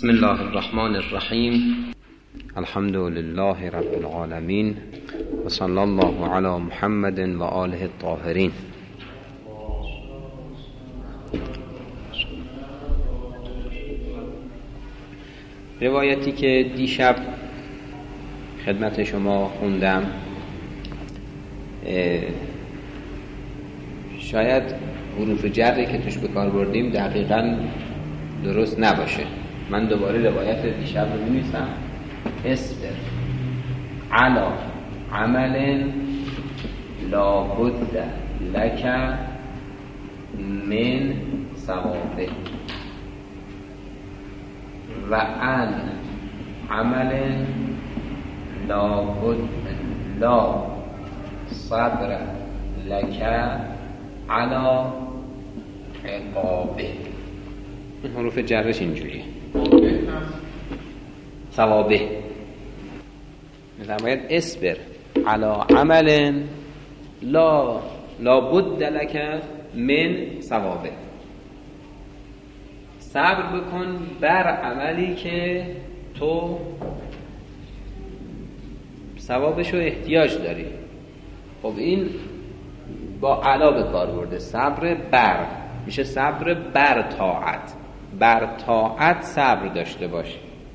بسم الله الرحمن الرحیم. الحمد لله رب العالمین و صلی الله علی محمد و آله الطاهرین. روایتی که دیشب خدمت شما خوندم شاید حروف جری که توش به کار بردیم دقیقاً درست نباشه. من دوباره روایت دیشب رو می‌نویسم. اصبر علی عمل لا بد لک من ثوابه و عن عمل لا صبر لک علی عقابه. این حروف جرش اینجوریه. ثوابه می‌فرماید اصبر علی عمل لا بد لک من ثوابه. صبر بکن بر عملی که تو ثوابشو احتیاج داری. خب این با علا به کار برده. صبر بر میشه صبر بر طاعت. بر طاعت صبر داشته باش.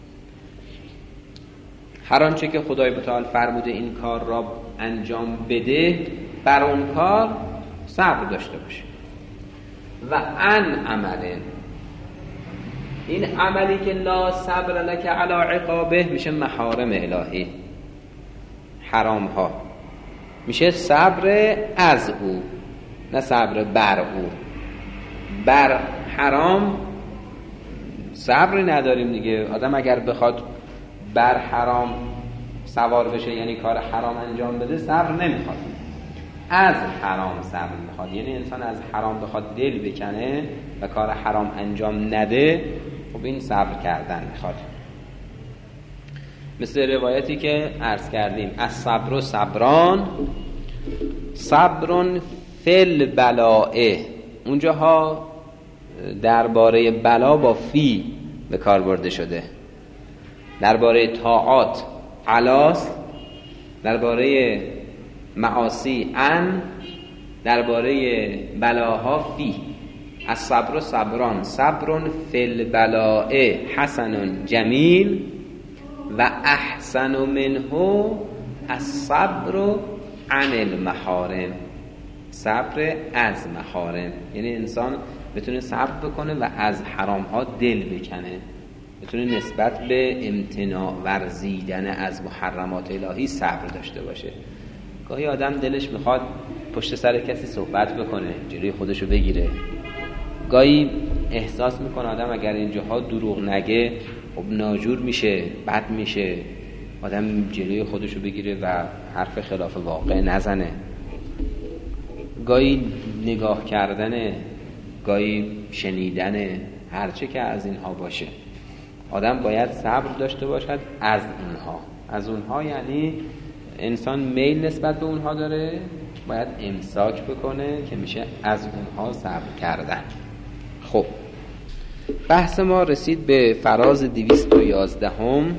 هر آنچه که خدای متعال فرموده این کار را انجام بده بر اون کار صبر داشته باش. و ان عمل، این عملی که لا صبر لک علی عقابه میشه محارم الهی، حرام ها. میشه صبر از او نه صبر بر او. بر حرام صبری نداریم دیگه. آدم اگر بخواد بر حرام سوار بشه یعنی کار حرام انجام بده صبر نمیخواد. از حرام صبر میخواد، یعنی انسان از حرام بخواد دل بکنه و کار حرام انجام نده، خب این صبر کردن میخواد. مثل روایتی که عرض کردیم الصبر و صبران صبر فی البلاء. اونجاها درباره بلا با فی به کار برده شده. درباره طاعات علاس، درباره معاصی ان، درباره بلاها فی. الصبر صبران صبر فی البلاء حسن جمیل و احسن منه الصبر عن المحارم. صبر از محارم یعنی انسان بتونه صبر بکنه و از حرام ها دل بکنه، بتونه نسبت به امتناع ورزیدن از محرمات الهی صبر داشته باشه. گاهی آدم دلش میخواد پشت سر کسی صحبت بکنه، جلوی خودشو بگیره. گاهی احساس میکنه آدم اگر اینجاها دروغ نگه خب ناجور میشه، بد میشه. آدم جلوی خودشو بگیره و حرف خلاف واقع نزنه. گاهی نگاه کردن، گاهی شنیدن، هرچه که از اینها باشه آدم باید صبر داشته باشد از اونها. از اونها یعنی انسان میل نسبت به اونها داره، باید امساک بکنه که میشه از اونها صبر کردن. خب بحث ما رسید به فراز 211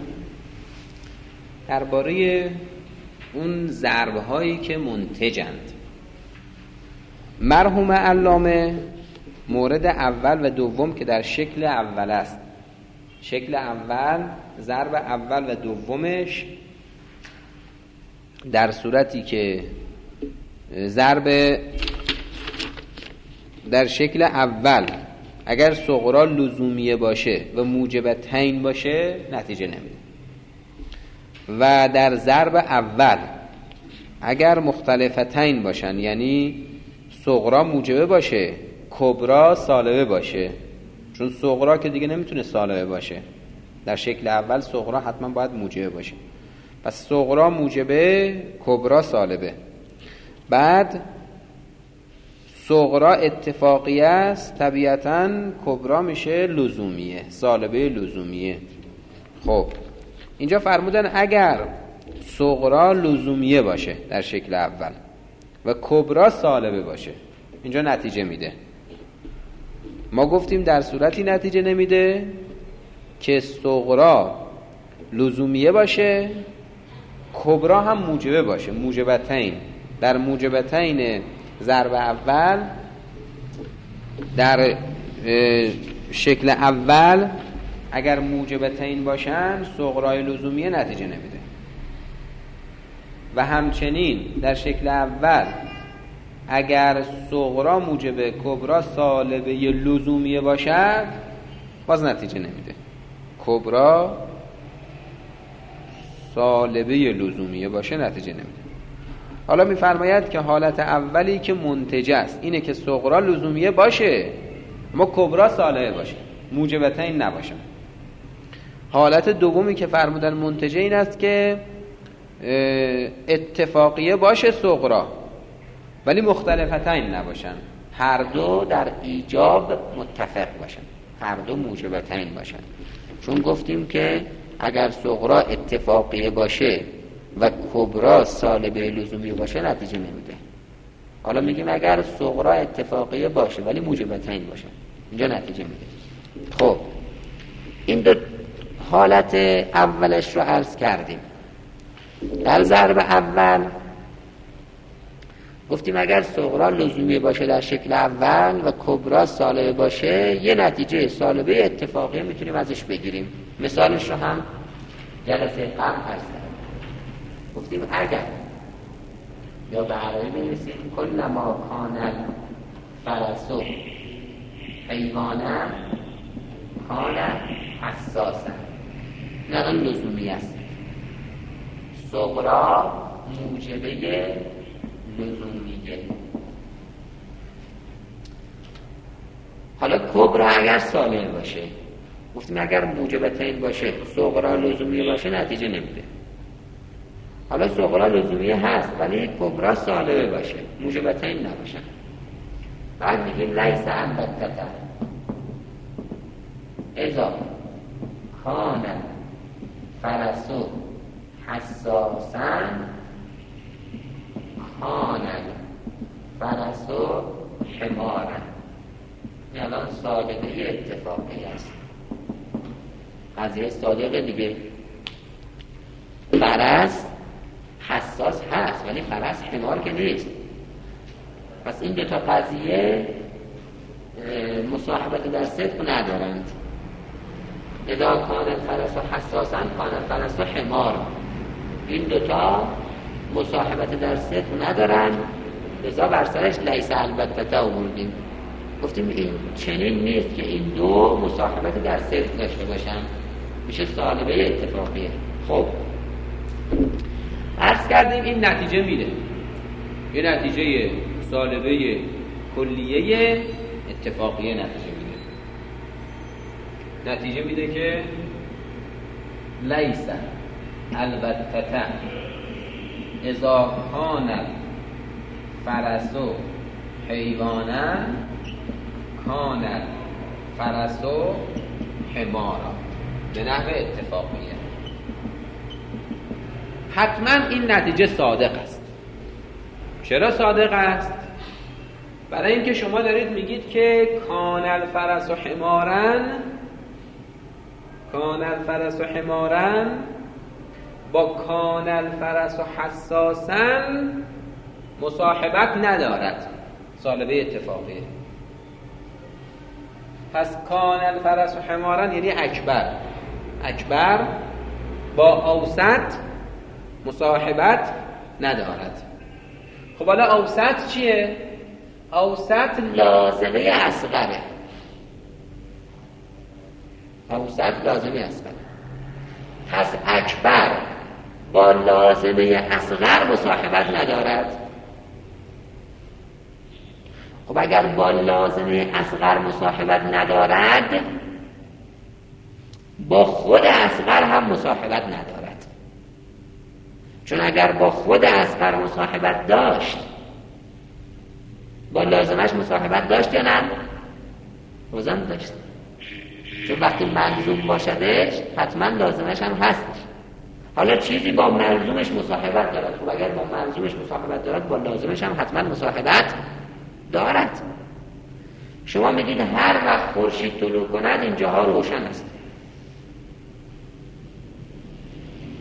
درباره اون ضربه هایی که منتجند. مرحوم علامه مورد اول و دوم که در شکل اول است، شکل اول ضرب اول و دومش در صورتی که ضرب در شکل اول اگر صغرا لزومیه باشه و موجبتین باشه نتیجه نمیده، و در ضرب اول اگر مختلفتین باشن یعنی صغرا موجبه باشه کبرا سالبه باشه، چون صغرا که دیگه نمیتونه سالبه باشه، در شکل اول صغرا حتما باید موجبه باشه. پس صغرا موجبه کبرا سالبه. بعد صغرا اتفاقیه است، طبیعتاً کبرا میشه لزومیه، سالبه لزومیه. خب اینجا فرمودن اگر صغرا لزومیه باشه در شکل اول و کبرا سالبه باشه اینجا نتیجه میده. ما گفتیم در صورتی نتیجه نمیده که صغرا لزومیه باشه، کبرا هم موجبه باشه. موجبتین، در موجبتین ضرب اول در شکل اول اگر موجبتین باشن صغرای لزومیه نتیجه نمیده، و همچنین در شکل اول اگر صغرا موجبه کبرا سالبه لزومیه باشد باز نتیجه نمیده. کبرا سالبه لزومیه باشه نتیجه نمیده. حالا میفرماید که حالت اولی که منتجه است اینه که صغرا لزومیه باشه اما کبرا سالبه باشه، موجبتین نباشه. حالت دومی که فرمودن منتجه این است که اتفاقیه باشه صغرا ولی مختلفتین نباشن، هر دو در ایجاب متفق باشن، هر دو موجبتین باشن. چون گفتیم که اگر صغرا اتفاقیه باشه و کبرا سالبه لزومی باشه نتیجه نمیده. حالا میگیم اگر صغرا اتفاقیه باشه ولی موجبتین باشه اینجا نتیجه میده. خب این دو حالت اولش رو عرض کردیم. در ضرب اول گفتیم اگر صغرا لزومی باشه در شکل اول و کبرا سالبه باشه یه نتیجه سالبه اتفاقی میتونیم ازش بگیریم. مثالش رو هم جلسه قبل عرض کردیم. گفتیم اگر یا به عربی بنویسیم کل ما کان فرسو حیوانا کان حساسا، نه اون لزومی است. صغرا موجبه لزومیه. حالا کبرا اگر سالم باشه، گفتیم اگر موجبتین باشه صغرا لزومیه باشه نتیجه نمیده. حالا صغرا لزومیه هست ولی کبرا سالمه باشه، موجبتین نباشه، بعد میگیم لیس البته اذا کان فرسو حساسا کان فرسو حمارا. این الان صادقه اتفاقی است، قضیه صادقه دیگه. فرس حساس هست ولی فرس حمار که نیست. پس این دوتا قضیه مصاحبت در صدق ندارند. اذا کان فرس حساسا کان فرس حمار، این دوتا مصاحبت در صدق ندارند، لذا بر سرش لیس البته آوردیم. گفتیم این چنین نیست که این دو مصاحبت در صدق داشته باشن، میشه سالبه اتفاقیه. خب عرض کردیم این نتیجه میده، یه نتیجه سالبه کلیه اتفاقیه نتیجه میده. نتیجه میده که لیس البته اذا کان فرسو حیوانا کان فرسو حمارا، به نحو اتفاقیه. حتما این نتیجه صادق است. چرا صادق است؟ برای اینکه شما دارید میگید که کان الفرس حمارن، کان الفرس حمارن با کان الفرس حساسن مصاحبت ندارد، سالبه اتفاقیه. پس کان الفرس حمارن یعنی اکبر، اکبر با اوسط مصاحبت ندارد. خب حالا اوسط چیه؟ اوسط لازمه اصغره، اوسط لازمه اصغره. پس اکبر با لازمه اصغر مصاحبت ندارد. خب اگر با لازمه اصغر مصاحبت ندارد با خود اصغر هم مصاحبت ندارد. چون اگر با خود اصغر مصاحبت داشت با لازمش مصاحبت داشت یا نه؟ بازم داشت. چون وقتی ملزوم باشدش حتما لازمش هم هستش. حالا چیزی با ملزومش مصاحبت دارد، خب اگر با ملزومش مصاحبت دارد با لازمش هم حتما مصاحبت دارد. شما میگید هر وقت خورشید طلوع کند اینجاها روشن است.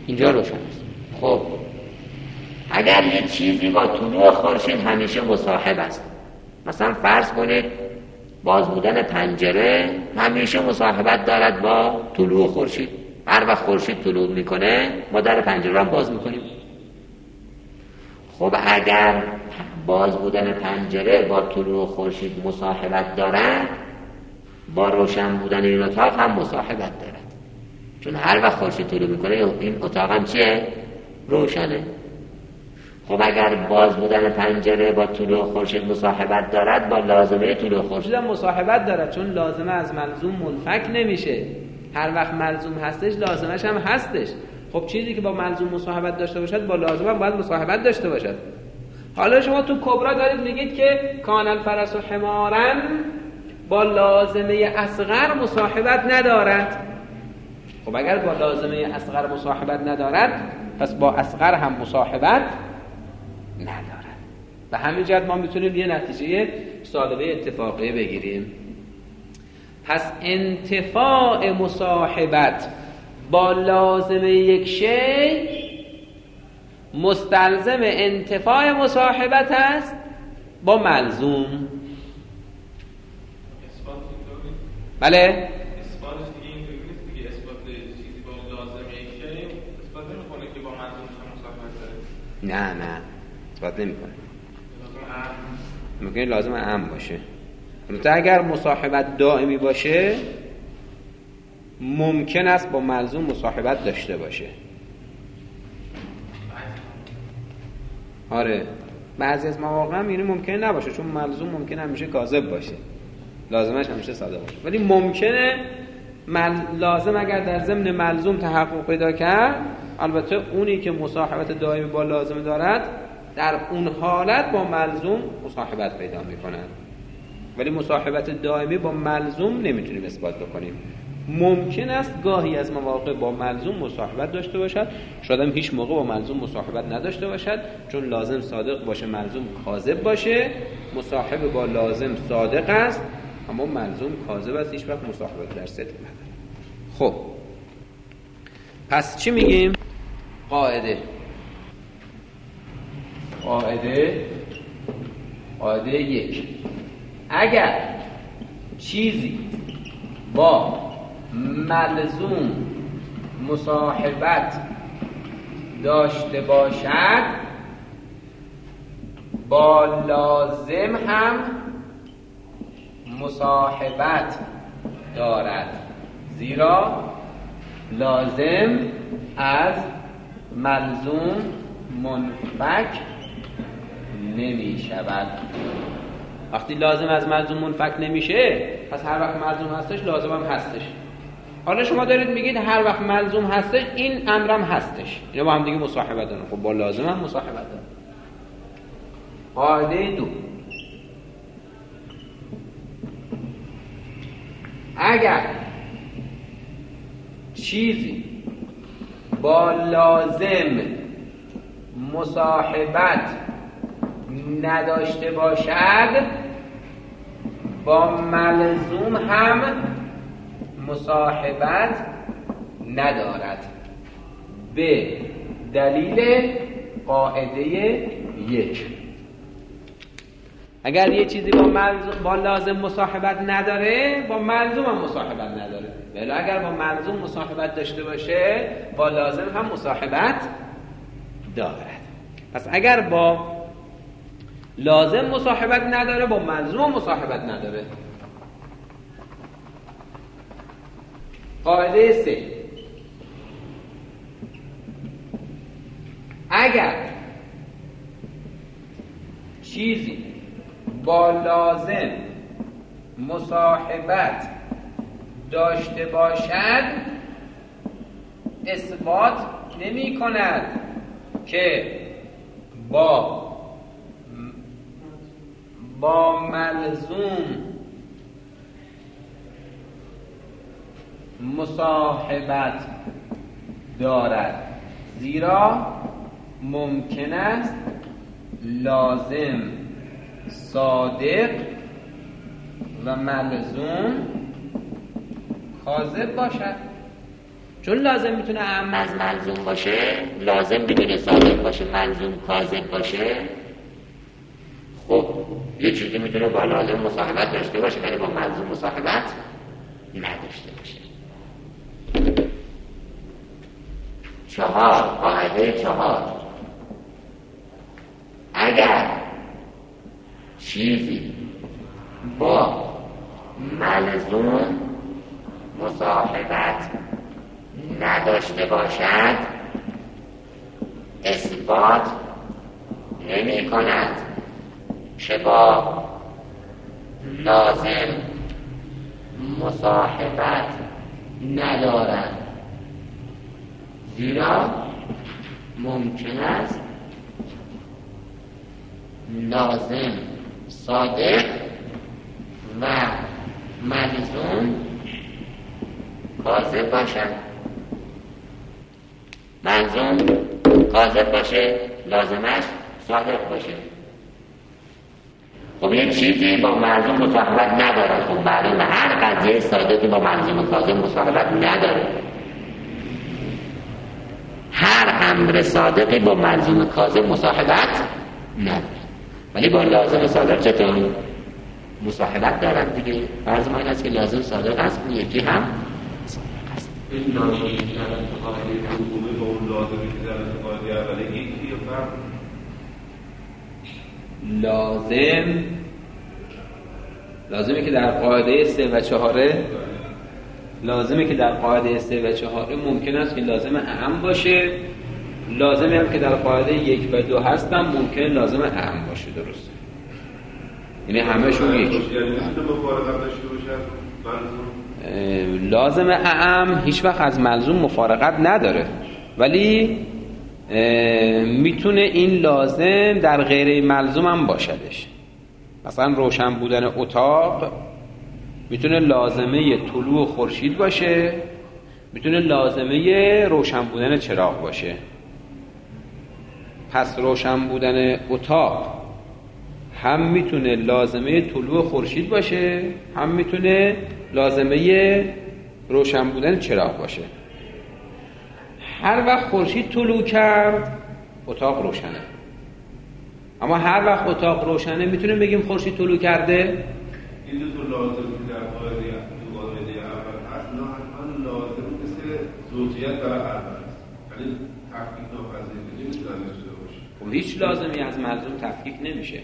اینجا روشن است. خب اگر یه چیزی با طلوع خورشید همیشه مصاحب است، مثلا فرض کنید باز بودن پنجره همیشه مصاحبت دارد با طلوع خورشید، هر وقت خورشید طلوع میکنه ما در پنجره را باز میکنیم. خب اگر باز بودن پنجره با طلوع خورشید مصاحبت دارد، با روشن بودن این اتاق هم مصاحبت دارد، چون هر وقت خورشید طلوع میکنه این اتاق هم چیه؟ روشنه. خب اگر باز بودن پنجره با طلوع خورشید مصاحبت دارد، با لازمه طلوع خورشید هم مصاحبت دارد، چون لازمه از ملزوم منفک نمیشه. هر وقت ملزوم هستش لازمش هم هستش. خب چیزی که با ملزوم مصاحبت داشته باشد با لازم هم باید مصاحبت داشته باشد. حالا شما تو کبرا دارید میگید که کان الفرس و حمارن با لازمه اصغر مصاحبت ندارد. خب اگر با لازمه اصغر مصاحبت ندارد، پس با اصغر هم مصاحبت ندارد. به همین جهت ما میتونیم یه نتیجه سالبه اتفاقیه بگیریم. پس انتفاع مصاحبت با لازمه یک شی مستلزم انتفاع مصاحبت است با ملزوم. بله؟ اثباتش دیگه اینطوری نیست دیگه. اثبات چیزی با لازمه یک شی اثبات نمی‌کنه که با ملزومش هم مصاحبت داره. نه اثبات نمی‌کنه. ممکنه لازم اعم باشه. البته اگر مصاحبت دائمی باشه ممکن است با ملزوم مصاحبت داشته باشه. آره بعضی از مواقع هم اینه ممکنه نباشه، چون ملزوم ممکنه همیشه کاذب باشه، لازمش همیشه صادق باشه. ولی ممکنه لازم اگر در ضمن ملزوم تحقق پیدا کرد، البته اونی که مصاحبت دائمی با لازم دارد در اون حالت با ملزوم مصاحبت پیدا میکنن. ولی مصاحبت دائمی با ملزوم نمیتونیم اثبات بکنیم. ممکن است گاهی از مواقع با ملزوم مصاحبت داشته باشد، شاید هم هیچ موقع با ملزوم مصاحبت نداشته باشد، چون لازم صادق باشه ملزوم کاذب باشه. مصاحب با لازم صادق است اما ملزوم کاذب است، هیچ وقت مصاحبت در صدق نداره. خب پس چی میگیم؟ قاعده یک، اگر چیزی با ملزوم مصاحبت داشته باشد با لازم هم مصاحبت دارد، زیرا لازم از ملزوم منفک نمی شود. وقتی لازم از ملزوم منفک نمیشه، پس هر وقت ملزوم هستش لازم هم هستش. حالا شما دارید میگید هر وقت ملزوم هستش این امرم هستش، اینا با هم دیگه مصاحبت دارن. خب با لازم هم مصاحبت دارن. قاعده دو، اگر چیزی با لازم مصاحبت نداشته باشد با ملزوم هم مصاحبت ندارد، به دلیل قاعده یک. اگر یه چیزی با لازم مصاحبت نداره با ملزوم هم مصاحبت نداره، ولی اگر با ملزوم مصاحبت داشته باشه با لازم هم مصاحبت دارد. پس اگر با لازم مصاحبت نداره با ملزوم مصاحبت نداره. قاعده 3، اگر چیزی با لازم مصاحبت داشته باشد اثبات نمی کند که با ملزوم مصاحبت دارد، زیرا ممکن است لازم صادق و ملزوم کاذب باشد. چون لازم میتونه اعم از ملزوم باشه، لازم بدون صادق باشه، ملزوم کاذب باشه، خب یه چیزی میتونه با لازم مصاحبت داشته باشه ولی با ملزوم مصاحبت نداشته باشه. 4 قاعده 4 اگر چیزی با ملزوم مصاحبت نداشته باشد اثبات نمی کند که با لازم مصاحبت ندارد، زیرا ممکن است لازم صادق و ملزوم کاذب باشد. ملزوم کاذب باشه، لازمش صادق باشه. خب یک چیزی با ملزوم مصاحبت نداره، خب معلومه هر قضیه صادقی با ملزوم کاذب مصاحبت نداره. هر امر صادقی با ملزوم کاذب مصاحبت نداره، ولی با لازم صادق چطور مصاحبت دارن دیگه. فرض ما این است که لازم صادق است، یکی هم صادق است. این لازمی که در قاعده حکومه با اون لازمی که در قاعده اوله یکی فرق؟ لازمی که در قاعده 3 و 4 لازمی که در قاعده 3 و 4 ممکن است که لازم اعم باشه، لازمی هم که در قاعده 1 و 2 هستم ممکن لازم اعم باشه. درسته، یعنی همه‌شون یکی. لازم اعم هیچ وقت از ملزوم مفارقت نداره، ولی میتونه این لازم در غیر ملزوم هم باشدش. مثلا روشن بودن اتاق میتونه لازمه طلوع خورشید باشه، میتونه لازمه روشن بودن چراغ باشه. پس روشن بودن اتاق هم میتونه لازمه طلوع خورشید باشه، هم میتونه لازمه روشن بودن چراغ باشه. هر وقت خورشید طلوع کرد اتاق روشنه، اما هر وقت اتاق روشنه میتونیم بگیم خورشید طلوع کرده. این دو تا لازم که در قاعده اول هست نه حتما لازم مثل زوجیت برای اول است، یعنی تفکیک ناپذیر نمیتونه داشته باشه. خب هیچ لازمی از ملزوم تفکیک نمیشه.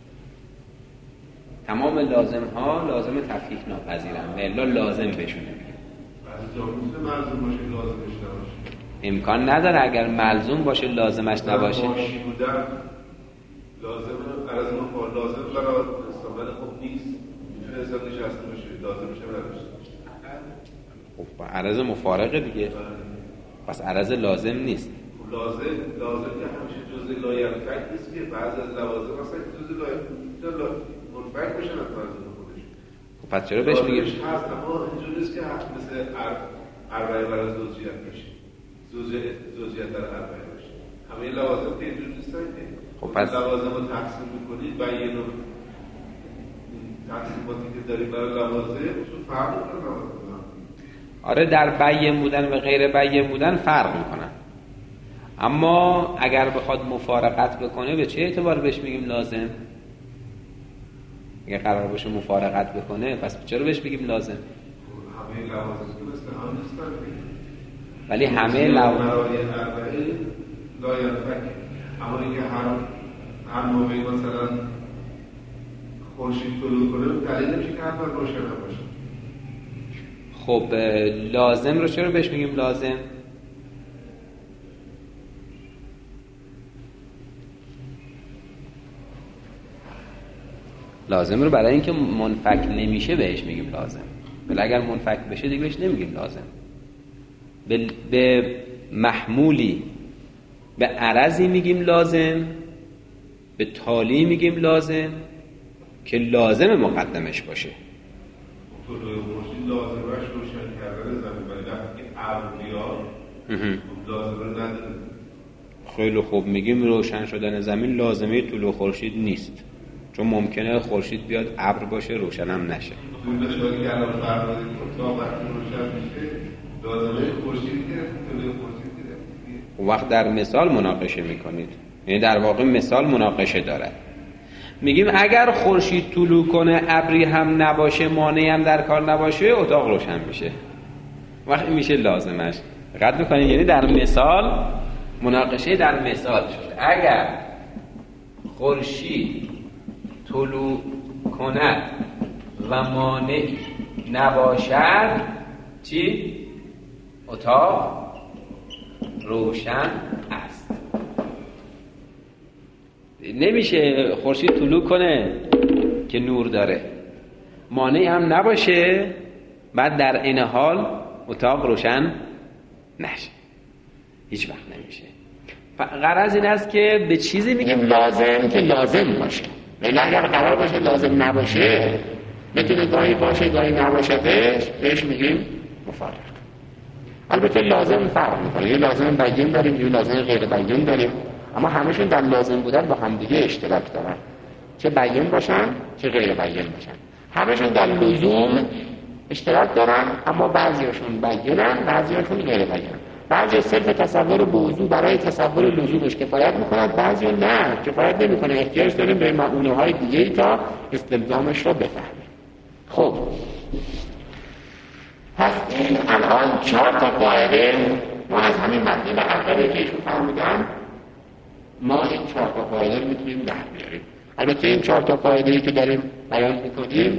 تمام لازم ها لازم تفکیک ناپذیرن، الا لازم بهشون نمیگه. بعضی جا میتونه ملزوم باشه لازمش نباشه. امکان نداره اگر ملزوم باشه لازمش نباشه. باشی بودن لازم عرض مفعول لازم برای استعمال خوب نیست، میتونه حساب نشسته باشه، لازمش هم نداشته باشه. خب عرض مفارقه دیگه، پس عرض لازم نیست. لازم که همیشه جزء لایحه‌فک نیست که بعضی از لوازم مثلا جزء لایحه منفک باشن از ملزوم خودش. خب پس چرا بهش میگیم هست، اما اینجوری نیست که مثل اربعه برای زوجیت باشه، زوجیت در اربعه باشه. همه لوازم که اینجوری نیستن که خب پس لوازم رو تقسیم می‌کنید بیان و تقسیماتی که داریم برای لوازم اصول فرق می‌کنه. آره در بیان بودن و غیر بیان بودن فرق میکنن، اما اگر بخواد مفارقت بکنه به چه اعتبار بهش میگیم لازم؟ اگر قرار باشه مفارقت بکنه پس چرا بهش بگیم لازم؟ همه لوازم که مثل هم نیستن، ولی همه لوازم لایحه‌فک، اما اینکه هر موقعی مثلا خورشید طلوع کنه دلیل نمیشه که حتما روشن باشه. خب لازم رو چرا بهش میگیم لازم؟ لازم رو برای اینکه منفک نمیشه بهش میگیم لازم، ولی اگر منفک بشه دیگه بهش نمیگیم لازم. به محمولی، به عرضی میگیم لازم، به تالی میگیم لازم که لازم مقدمش باشه. طلوع خورشید لازمش روشن کردن زمین، ولی وقتی که ابر بیاد لازمه نداره. خیلی خوب، میگیم روشن شدن زمین لازمه طلوع خورشید نیست، چون ممکنه خورشید بیاد ابر باشه روشن هم نشه. اون نشانی که الان فرمودید اتاق وقتی روشن میشه لازمه خورشید گرفتیم، طلوع خورشید گرفتیم. وقت در مثال مناقشه میکنید، یعنی در واقع مثال مناقشه دارد. میگیم اگر خورشید طلوع کنه ابری هم نباشه، مانعی هم در کار نباشه، اتاق روشن میشه. وقتی میشه لازمش. دقت میکنید، یعنی در مثال مناقشه در مثال شد. اگر خورشید طلوع کند و مانعی نباشد، چی؟ اتاق روشن است. نمیشه خورشید طلوع کنه که نور داره، مانعی هم نباشه، بعد در این حال اتاق روشن نشه. هیچ وقت نمیشه. غرض این است که به چیزی میگیم لازم که لازم باشه، ولی اگر قرار باشه لازم نباشه، میتونه گاهی باشه گاهی نباشه، بهش میگیم مفارق. البته لازم فرق میکنه، یه لازم بیان داریم، یه لازم غیر بیان داریم، اما همشون در لازم بودن با همدیگه اشتراک دارن، چه بیان باشن چه غیر بیان باشن. همشون در لزوم اشتراک دارن، اما بعضیاشون بیانن، بعضیاشون غیر بیان. بعضی صرف تصور موضوع برای تصور لزومش کفایت میکنند، بعضی نه کفایت نمیکنه، احتیاج داریم به معونه‌های دیگه‌ای تا استلزامش رو بفهمیم. خب پس این الان 4 تا قاعده ما از همین متن اولی که ایشون فرمودن، ما این 4 تا قاعده رو میتونیم در بیاریم. البته این 4 تا قاعده‌ای که داریم بیان میکنیم،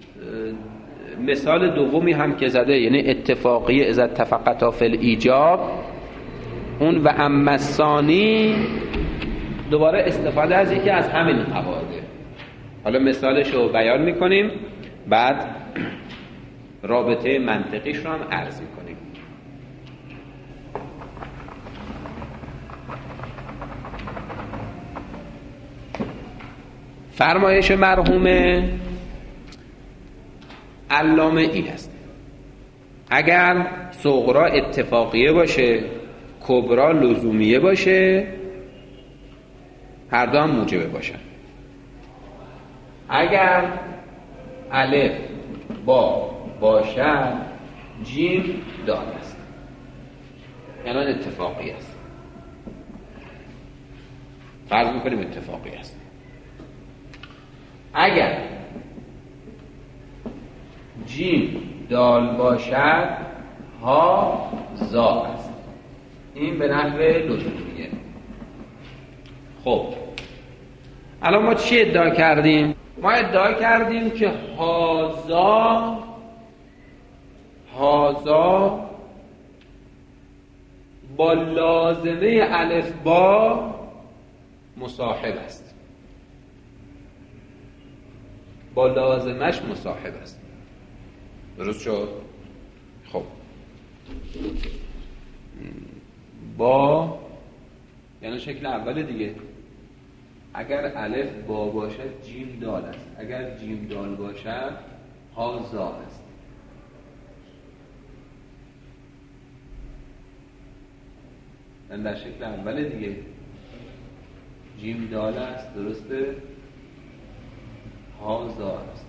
مثال دومی هم که زده، یعنی اتفاقی اذا اتفقتا فی الایجاب، اون و اما الثانی دوباره استفاده از یکی از همین قواعد. حالا مثالش رو بیان میکنیم، بعد رابطه منطقیش رو هم عرض میکنیم. فرمایش مرحوم علامه این است: اگر صغرا اتفاقیه باشه، کبرا لزومیه باشه، هر دو هم موجبه باشن. اگر الف با باشد، جیم دال است، یعنی اتفاقی است. فرض میکنیم اتفاقی است. اگر جیم دال باشد، ها زا است. این به نحو لزومیه. خب الان ما چی ادعا کردیم؟ ما ادعا کردیم که هازا با لازمه الف با مصاحب است، با لازمش مصاحب است. درست شد؟ خب با یعنی شکل اول دیگه. اگر الف با باشد جیم دال است، اگر جیم دال باشد ها زا است. یعنی در شکل اول دیگه جیم دال است، درسته؟ ها زا است.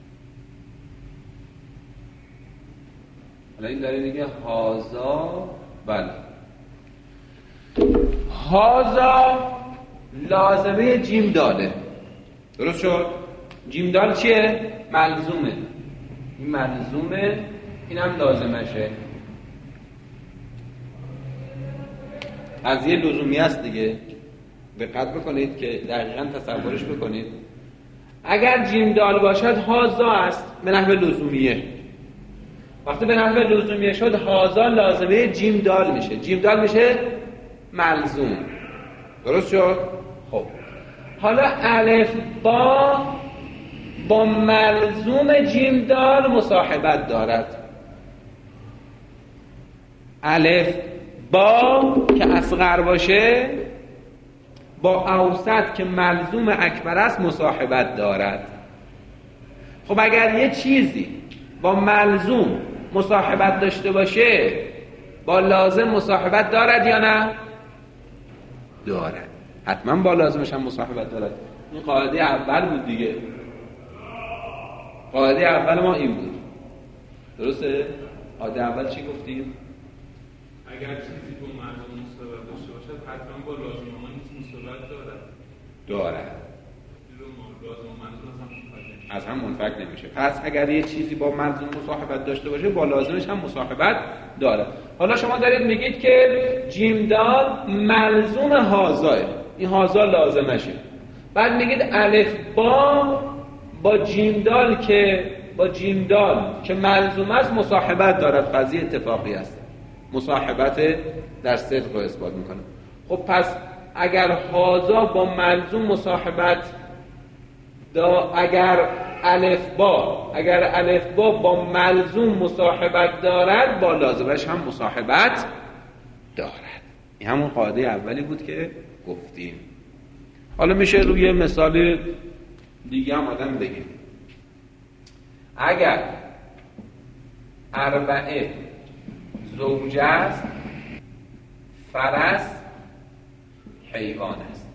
حالا این داره میگه هازا، بله هازا لازمه جیم داله. درست شد؟ جیم دال چیه؟ ملزومه. این ملزومه، این هم لازمشه. از یه لزومی است دیگه. دقت بکنید که دقیقاً تصورش بکنید. اگر جیم دال باشد هازا است، به نحو لزومیه. وقتی به نحو لزومیه شد، هازا لازمه جیم دال میشه. جیم دال میشه ملزوم. درست شد؟ خب حالا الف با ملزوم جیم دال مصاحبت دارد. الف با که اصغر باشه با اوسط که ملزوم اکبر است مصاحبت دارد. خب اگر یه چیزی با ملزوم مصاحبت داشته باشه، با لازم مصاحبت دارد یا نه؟ دارد. حتما با لازمش هم مصاحبت دارد. این قاعده اول بود دیگه. قاعده اول ما این بود. درسته؟ قاعده اول چی گفتیم؟ اگر چیزی با ملزوم مثبت داشته باشد حتما با لازم ما نیست مثبت دارد. لازم منظور از هم منفک نمیشه. پس اگر یه چیزی با ملزوم مصاحبت داشته باشه با لازمش هم مصاحبت داره. حالا شما دارید میگید که جیم دال ملزوم هازاه، این هازا لازمشه. بعد میگید الف با جیم دال که ملزوم است مصاحبت دارد. قضیه اتفاقی است، مصاحبت در صدق رو اثبات میکنه. خب پس اگر هازا با ملزوم مصاحبت اگر الف با ملزوم مصاحبت دارد با لازمش هم مصاحبت دارد. این همون قاعده اولی بود که گفتیم. حالا میشه روی مثال دیگه هم آدم بگیم. اگر اربعه زوجه است، فرس حیوان است.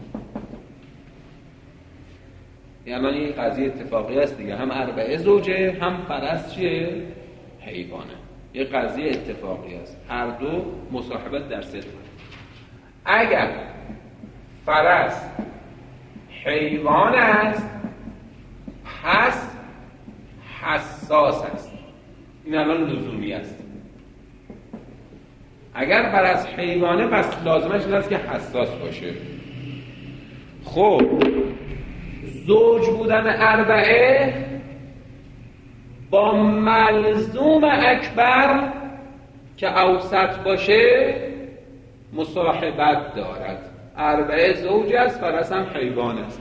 یعنی این قضیه اتفاقی است دیگه، هم اربعه زوجه هم فرس چیه؟ حیوانه. یه قضیه اتفاقی است، هر دو مصاحبت در صدق. اگر فرس حیوان است پس حساس است. این الان لزومی است. اگر فرس حیوانه پس لازمش این است که حساس باشه. خب زوج بودن اربعه با ملزوم اکبر که اوسط باشه مصاحبت دارد. اربعه زوج است، فرس هم حیوان است.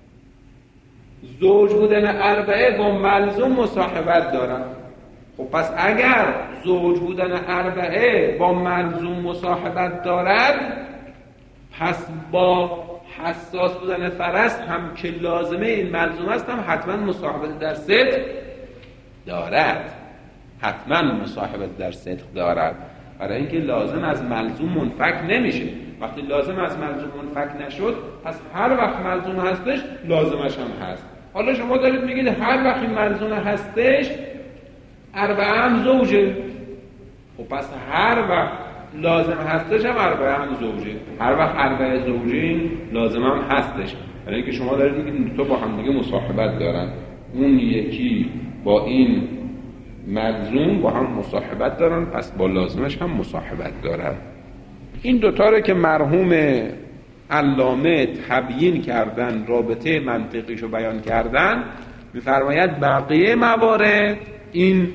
زوج بودن اربعه با ملزوم مصاحبت دارد. خب پس اگر زوج بودن اربعه با ملزوم مصاحبت دارد پس با حساس بودن فرس هم که لازمه این ملزوم است هم حتما مصاحبت در صدق دارد. حتما مصاحبت در صدق دارد، برای اینکه لازم از ملزوم منفک نمیشه. وقتی لازم از ملزوم منفک نشد پس هر وقت ملزوم هستش لازمش هم هست. حالا شما دارید میگید هر وقت ملزوم هستش اربعه هم زوجه. خب پس هر وقت لازم هستش هم اربعه هم زوجه. هر وقت اربعه زوجین لازم هم هستش، برای اینکه شما دارید میگید این دو با هم دیگه مصاحبت دارن. اون یکی با این ملزوم با هم مصاحبت دارن، پس با لازمش هم مصاحبت دارن. این دوتا رو که مرحوم علامه تبیین کردن، رابطه منطقیشو بیان کردن، میفرماید بقیه موارد این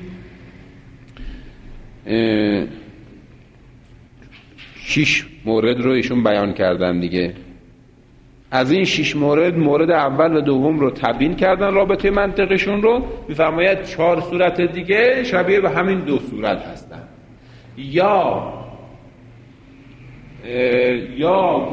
6 مورد رو ایشون بیان کردن دیگه. از این 6 مورد اول و دوم رو تبیین کردن، رابطه منطقیشون رو. میفرماید 4 صورت دیگه شبیه به همین 2 صورت هستن. یا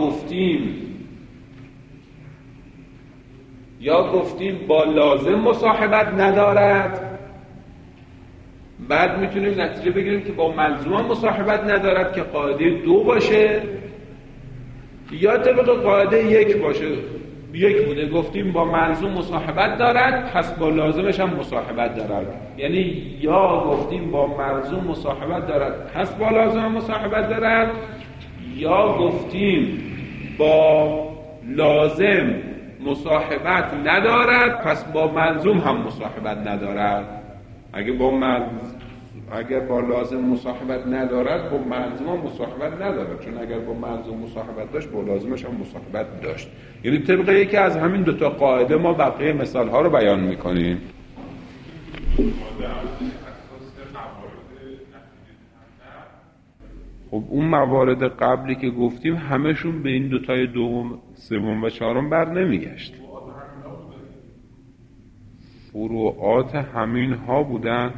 گفتیم با لازم مصاحبت ندارد، بعد میتونیم نتیجه بگیریم که با ملزوم مصاحبت ندارد که قاعده 2 باشه، یا طبق قاعده 1 باشه. 1 بوده گفتیم با ملزوم مصاحبت دارد پس با لازمش هم مصاحبت دارد. یعنی یا گفتیم با ملزوم مصاحبت دارد پس با لازم هم مصاحبت دارد، یا گفتیم با لازم مصاحبت ندارد پس با ملزوم هم مصاحبت ندارد. اگر با لازم مصاحبت ندارد با ملزوم هم مصاحبت ندارد، چون اگر با ملزوم مصاحبت داشت با لازمش هم مصاحبت داشت. یعنی طبق یکی از همین 2 قاعده ما بقیه مثال ها رو بیان میکنیم. خب اون موارد قبلی که گفتیم همشون به این 2 دوم، سوم و چهارم بر نمیگشت. فروعات همین ها بودن.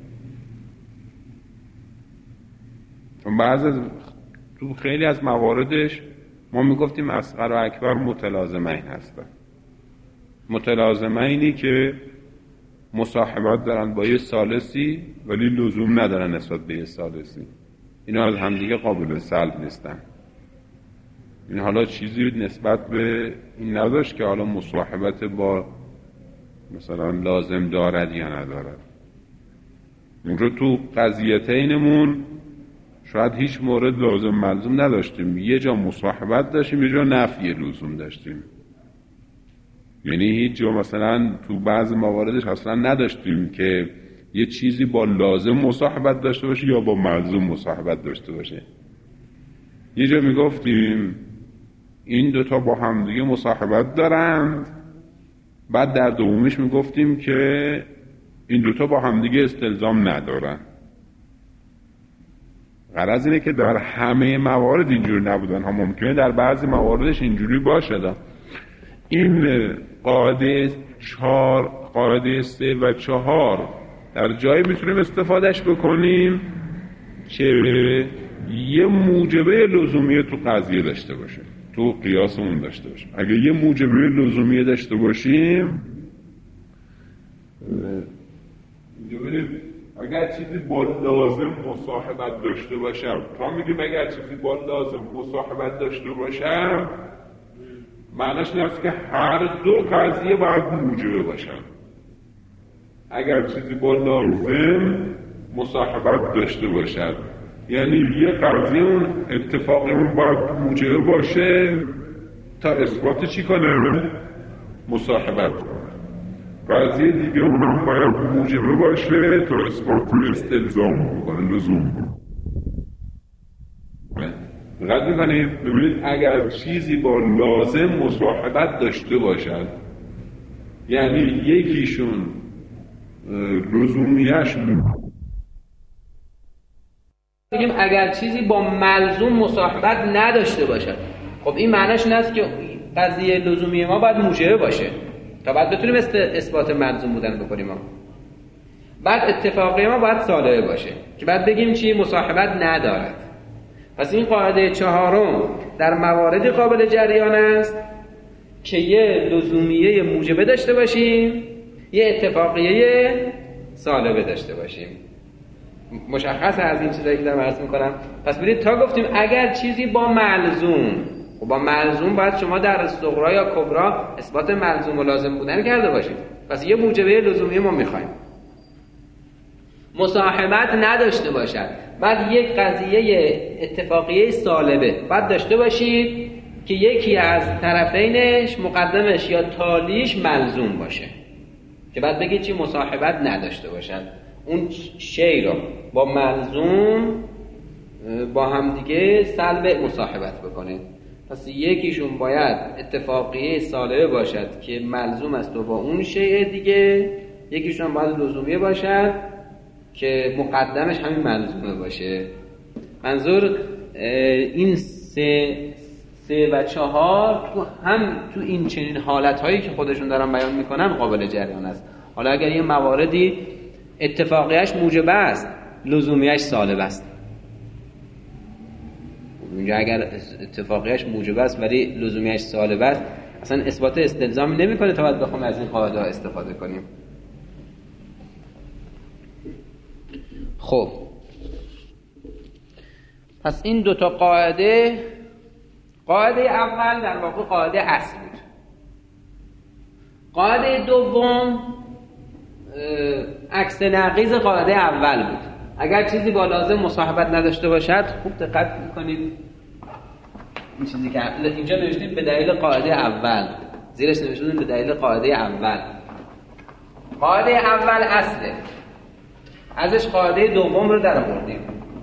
چون تو خیلی از مواردش ما میگفتیم اصغر و اکبر متلازمین هستن. متلازمینی که مصاحبت دارن با یه ثالثی ولی لزوم ندارن نسبت به یه ثالثی. اینا از همدیگه قابل سلب نیستن. این حالا چیزی نسبت به این نداشت که حالا مصاحبت با مثلا لازم دارد یا ندارد. اونجا تو قضیتینمون شاید هیچ مورد لازم ملزوم نداشتیم، یه جا مصاحبت داشتیم، یه جا نفی لزوم داشتیم. یعنی هیچ جا مثلا تو بعض مواردش اصلا نداشتیم که یه چیزی با لازم مصاحبت داشته باشه یا با ملزوم مصاحبت داشته باشه. یه جا میگفتیم این دوتا با هم دیگه مصاحبت دارند، بعد در دومیش میگفتیم که این دوتا با هم دیگه استلزام ندارن. غرض اینه که در همه موارد اینجوری نبودن ها، ممکنه در بعضی مواردش اینجوری باشه. این قاعده 3 و 4 در جایی میتونیم استفادهش بکنیم که یه موجبه لزومیه تو قضیه داشته باشه، تو قیاسمون داشته باشه. اگه یه موجبه لزومیه داشته باشیم، اگر چیزی با لازم مصاحبت داشته باشم، تا میگیم اگر چیزی با لازم مصاحبت داشته باشم، معنیش این است که هر دو قضیه باید موجبه باشن. اگر چیزی با لازم مصاحبت داشته باشد، یعنی یه قضیه اون اتفاقی اون باید موجبه باشه تا اثبات چی کنه؟ مصاحبت. قضیه دیگه اون باید موجبه باشه تا اثبات استلزام بکنه، لزوم. دقت می‌کنید؟ ببینید اگر چیزی با لازم مصاحبت داشته باشد، یعنی یکیشون لزومیش بگیم اگر چیزی با ملزوم مصاحبت نداشته باشد، خب این معنیش این است که قضیه لزومی ما باید موجبه باشه تا بعد بتونیم اثبات ملزوم بودن بکنیم ما. بعد اتفاقی ما باید صالحه باشه که بعد بگیم چی؟ مصاحبت ندارد. پس این قاعده 4 در موارد قابل جریان است که یه لزومیه موجبه داشته باشیم، یه اتفاقیه صالحه داشته باشیم. مشخصه از این چیزایی که دارم عرض میکنم. پس برید تا گفتیم اگر چیزی با ملزوم، و با ملزوم باید شما در صغرا یا کبرا اثبات ملزوم و لازم بودن کرده باشید. پس یه موجبه لزومی ما میخوایم. مصاحبت نداشته باشد، بعد یک قضیه اتفاقیه صالبه بعد داشته باشید که یکی از طرفینش مقدمش یا تالیش ملزوم باشه، که بعد بگید چی؟ مصاحبت نداشته باشد. اون شی رو با ملزوم با همدیگه سلب مصاحبت بکنه. پس یکیشون باید اتفاقیه صالحه باشد که ملزوم است و با اون شی دیگه، یکیشون باید لزومیه باشد که مقدمش همین ملزومه باشه. منظور این 3 و 4 تو این چنین حالتهایی که خودشون دارن بیان میکنن قابل جریان است. حالا اگر یه مواردی اتفاقیش موجب است، لزومیش سالب است، اونجا اگر اتفاقیش موجب است ولی لزومیش سالب است، اصلا اثبات استلزام نمیکنه تا بعد بخوام از این قاعده استفاده کنیم. خب پس این دوتا قاعده اول در واقع قاعده اصل بود. قاعده دوم عکس نقیض قاعده اول بود. اگر چیزی با لازم مصاحبت نداشته باشد، خوب دقت میکنید این چیزی که اینجا نوشتیم به دلیل قاعده اول، زیرش نوشتیم به دلیل قاعده اول. قاعده اول اصله، ازش قاعده دوم رو در آوردیم.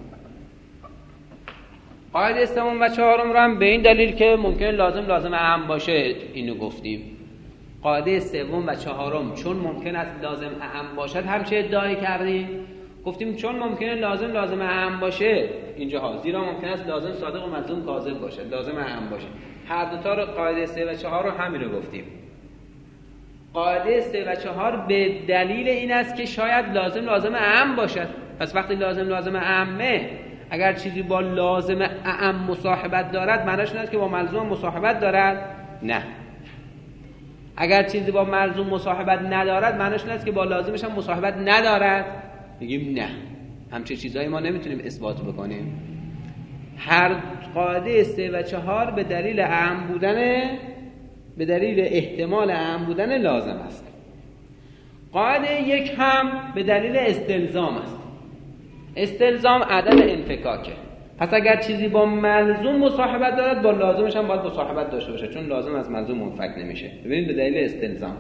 قاعده 3 و 4 رو هم به این دلیل که ممکن لازم اهم باشه اینو گفتیم. قاعده 3 و 4 چون ممکن است لازم اهم باشد همچه ادعای کردیم، گفتیم چون ممکنه لازم اهم باشه اینجاها، زیرا ممکن است لازم صادق و ملزوم کاذب باشه، لازم اهم باشه. هر دو تا رو قاعده 3 و 4 رو همین رو گفتیم. قاعده 3 و 4 به دلیل این است که شاید لازم اهم باشد. پس وقتی لازم اهمه، اگر چیزی با لازم اهم مصاحبت دارد، معنیش این است که با ملزوم مصاحبت دارد؟ نه. اگر چیزی با ملزوم مصاحبت ندارد، معنیش این است که با لازمش هم مصاحبت ندارد؟ میگیم نه، همچه چیزایی ما نمیتونیم اثبات بکنیم. هر قاعده 3 و 4 به دلیل اهم بودن، به دلیل احتمال اهم بودن لازم است. قاعده 1 هم به دلیل استلزام است. استلزام عدم انفکاکه. پس اگر چیزی با ملزوم مصاحبت دارد با لازمش هم باید مصاحبت داشته باشه، چون لازم از ملزوم منفک نمیشه. ببینید به دلیل استلزام.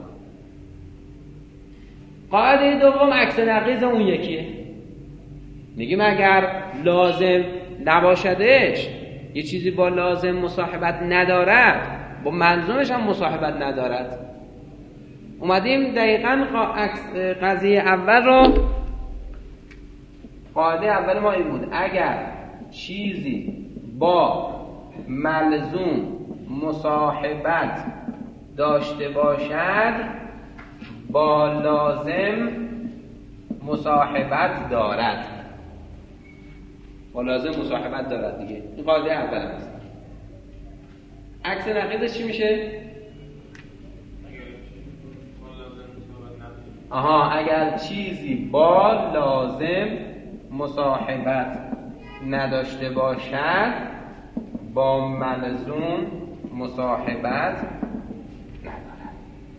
قاعده دوم عکس نقیض اون یکیه. میگیم اگر لازم نباشدش، یه چیزی با لازم مصاحبت ندارد با ملزومش هم مصاحبت ندارد. اومدیم دقیقاً قضیه اول رو، قاعده اول ما این بود اگر چیزی با ملزوم مصاحبت داشته باشد با لازم مصاحبت دارد. با لازم مصاحبت دارد دیگه. این قاعده اول است. عکس نقیضش چی میشه؟ اگر چیزی با لازم مصاحبت نداشته باشد با ملزوم مصاحبت ندارد.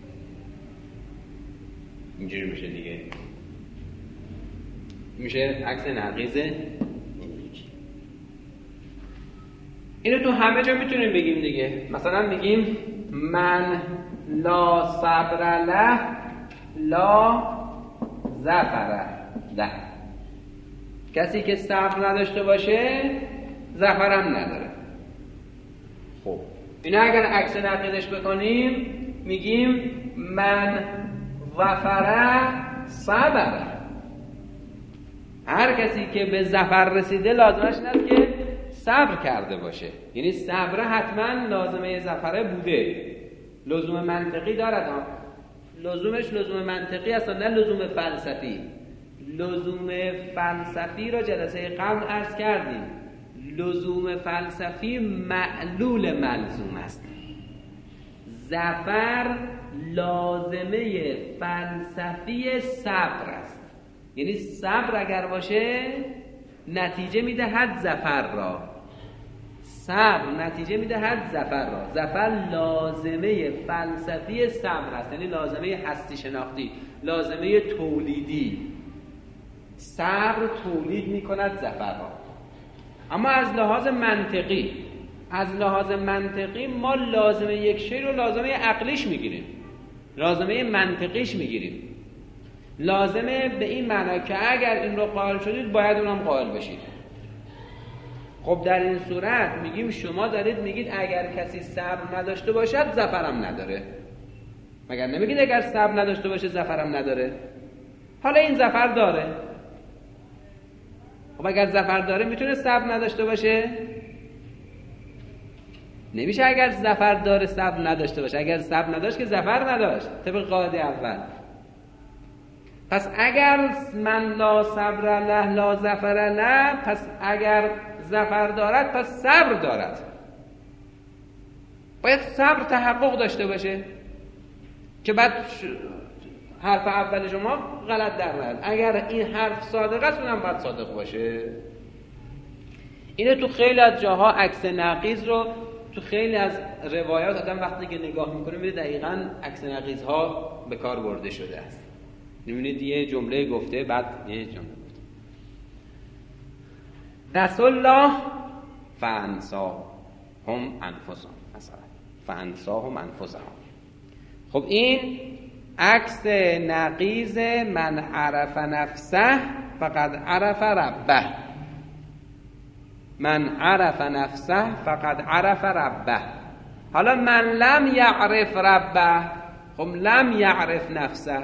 اینجوری میشه دیگه. میشه عکس نقیض. اینو تو همه جا میتونیم بگیم دیگه. مثلا میگیم من لا صبر له لا ظفر له. کسی که صبر نداشته باشه ظفرم نداره. خب اینا اگر عکس نقیضش بکنیم میگیم من ظفر صبر. هر کسی که به ظفر رسیده لازمش نیست که صبر کرده باشه، یعنی صبر حتما لازمه ظفره بوده. لزوم منطقی دارد. لزومش لزوم منطقی است نه لزوم فلسفی. لزوم فلسفی را جلسه قبل عرض کردیم. لزوم فلسفی معلول ملزوم است. ظفر لازمه فلسفی صبر است. یعنی صبر اگر باشه نتیجه میدهد ظفر را. صبر نتیجه میدهد ظفر را. ظفر لازمه فلسفی صبر است، یعنی لازمه هستی شناختی، لازمه تولیدی. صبر تولید میکند ظفر را. اما از لحاظ منطقی ما لازمه یک شی رو لازمه عقلیش میگیریم، لازمه منطقیش میگیریم. لازمه به این معنی که اگر این رو قائل شدید باید اونم قائل بشید. خب در این صورت میگیم شما دارید میگید اگر کسی صبر نداشته باشد ظفرم نداره. مگر نمیگید اگر صبر نداشته باشه ظفرم نداره؟ حالا این ظفر داره. خب اگر ظفر داره میتونه صبر نداشته باشه؟ نمیشه اگر ظفر داره صبر نداشته باشه. اگر صبر نداشت که ظفر نداشت طبق قاعده اول. پس اگر من لا صبر له لا ظفر له، پس اگر ظفر دارد پس صبر دارد. باید صبر تحقق داشته باشه که بعد حرف اول شما غلط در نیاد. اگر این حرف صادق است اونم باید صادق باشه. اینه تو خیلی از جاها عکس نقیض رو تو خیلی از روایات آدم وقتی که نگاه میکنه میره دقیقاً عکس نقیض ها به کار برده شده است. نمی‌بینید یه جمله گفته بعد یه جمله گفته رسول الله فانساهم انفسهم مثلا فانساهم انفسهم. خب این عکس نقیض من عرف نفسه فقد عرف ربه. من عرف نفسه فقد عرف ربه. حالا من لم یعرف ربه، خب لم یعرف نفسه.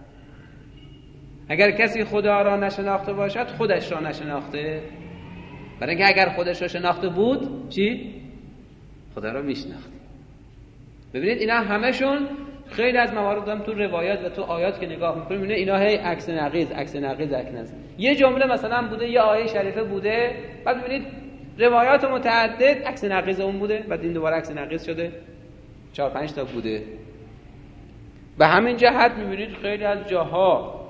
اگر کسی خدا را نشناخته باشد خودش را نشناخته. برای اینکه اگر خودش را شناخته بود چی؟ خدا را میشناخت. ببینید اینا همشون خیلی از موارد هم تو روایات و تو آیات که نگاه میکنیم میبینید اینا هی عکس نقیض. یه جمله مثلا بوده، یه آیه شریفه بوده، بعد میبینید روایات متعدد عکس نقیض اون بوده، بعد این دوباره عکس نقیض شده، 4-5 تا بوده. به همین جهت میبینید خیلی از جاها